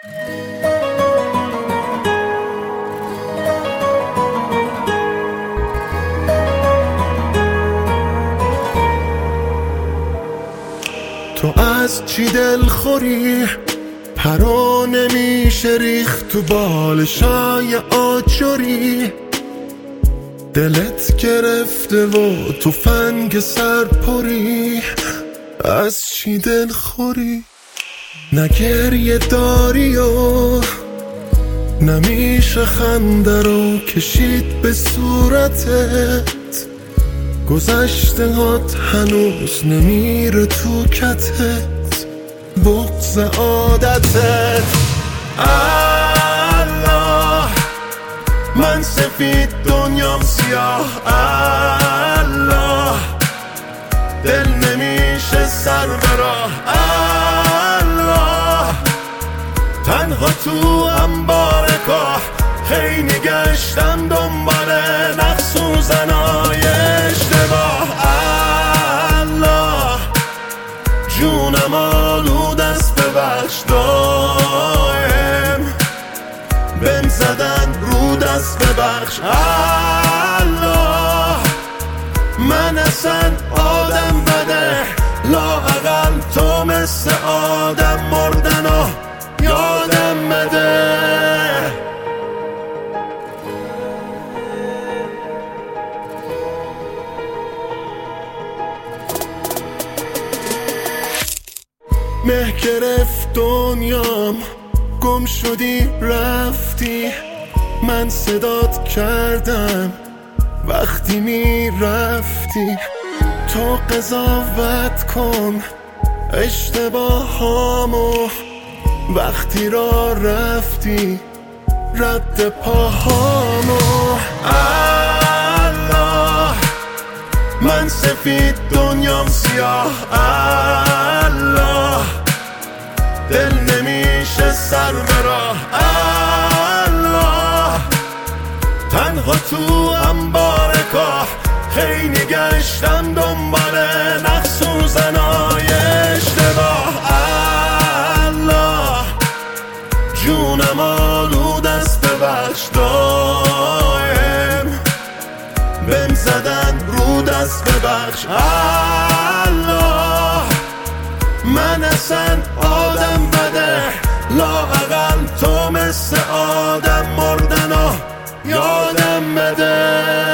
تو از چی دلخوری؟ پرا نمیشه ریخت تو بالشای آجوری، دلت گرفته و تو فنگ سرپری. از چی دلخوری؟ نه گریه داری و نمیشه خنده رو کشید به صورتت، گذشته هات هنوز نمیره تو کتت، بغض عادتت. الله من سفید دنیام سیاه، الله دل نمیشه سر براه، الله تنها تو انبار کاه، خیلی گشتم دنبال نقص و زنای اشتباه. الله جونم آلود است ببخش، دایم بهم زدن رو دست ببخش. الله من اصلا آدم بده، لااقل تو مثل آدم مردن و یادم بده. مه گرفت دنیام، گم شدی رفتی، من صدات کردم وقتی میرفتی. تو قضاوت کن اشتباهامو، وقتی را رفتی رد پاهامو. الله من سفید دنیام سیاه، الله دل نمیشه سر براه، الله تنها تو انبار کاه، خیلی گشتم دنبال نقص و زنای اشتباه. الله جونم آلود است ببخش، دایم بهم زدن رو دست ببخش. الله من اصلا آدم بده، لااقل تو مثل آدم مردن و یادم بده.